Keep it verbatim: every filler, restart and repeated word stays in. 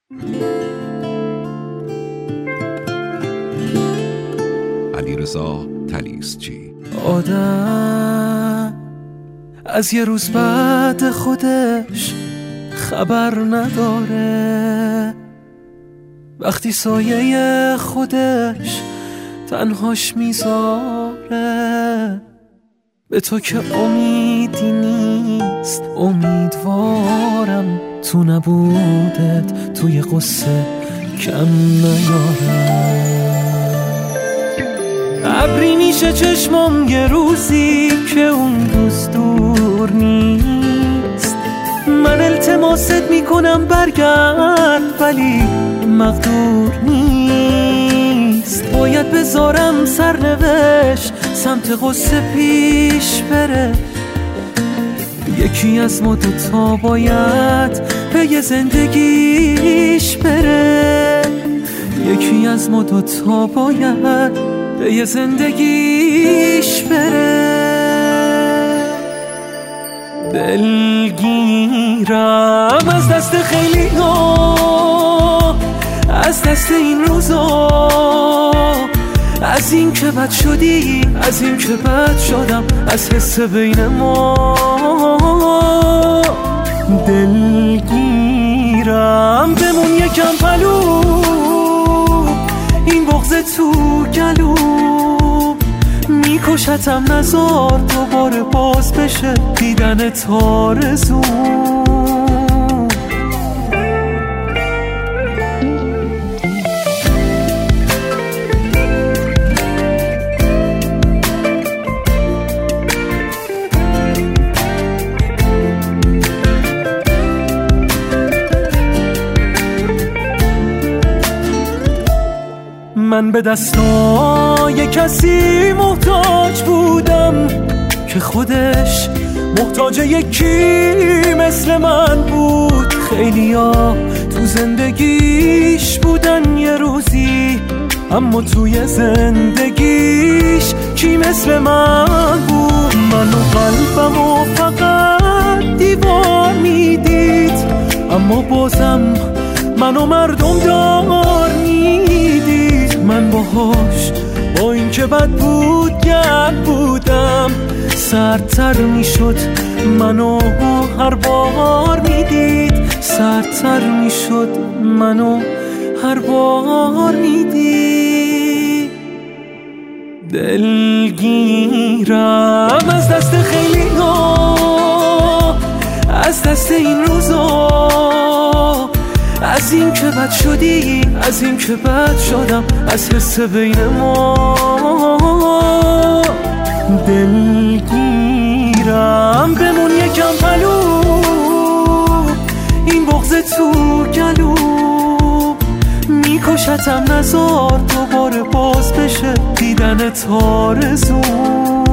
علیرضا طلیسچی. آدم از یه روز بعد خودش خبر نداره، وقتی سایه خودش تنهاش میذاره. به تو که امیدی نیست، امیدوارم تو نبودت توی قصه کم نیارم. ابری میشه چشمم یه روزی که اون روز دور نیست. من التماست میکنم برگرد ولی مقدور نیست. باید بذارم سرنوشت سمت قصه پیش بره. یکی از ما دوتا باید به یه زندگیش بره. یکی از ما دوتا باید به یه زندگیش بره. دلگیرم از دست خیلی ها، از دست این روزا، از این که بد شدی، از این که بد شدم، از حس بین ما. دلگیرم بمون یکم پلو، این بغض تو گلو میکشتم. نزار دوباره باز بشه دیدن تارزو. من به دستای کسی محتاج بودم که خودش محتاج یکی مثل من بود. خیلیا تو زندگیش بودن یه روزی، اما توی زندگیش کی مثل من بود؟ من و قلبم و فقط دیوار میدید، اما بازم منو مردم دار میدید. من باهاش با این که بد بود گرد بودم، سردتر میشد منو هر بار میدید. سردتر میشد منو هر بار میدید. دلگیرم از دست خیلی ها، از دست این روزا، از این که بد شدی، از این که بد شدم، از حس بین ما. دلگیرم بمون یکم پلو، این بغض تو گلو میکشتم. نزار دوباره باز بشه دیدن تارزو.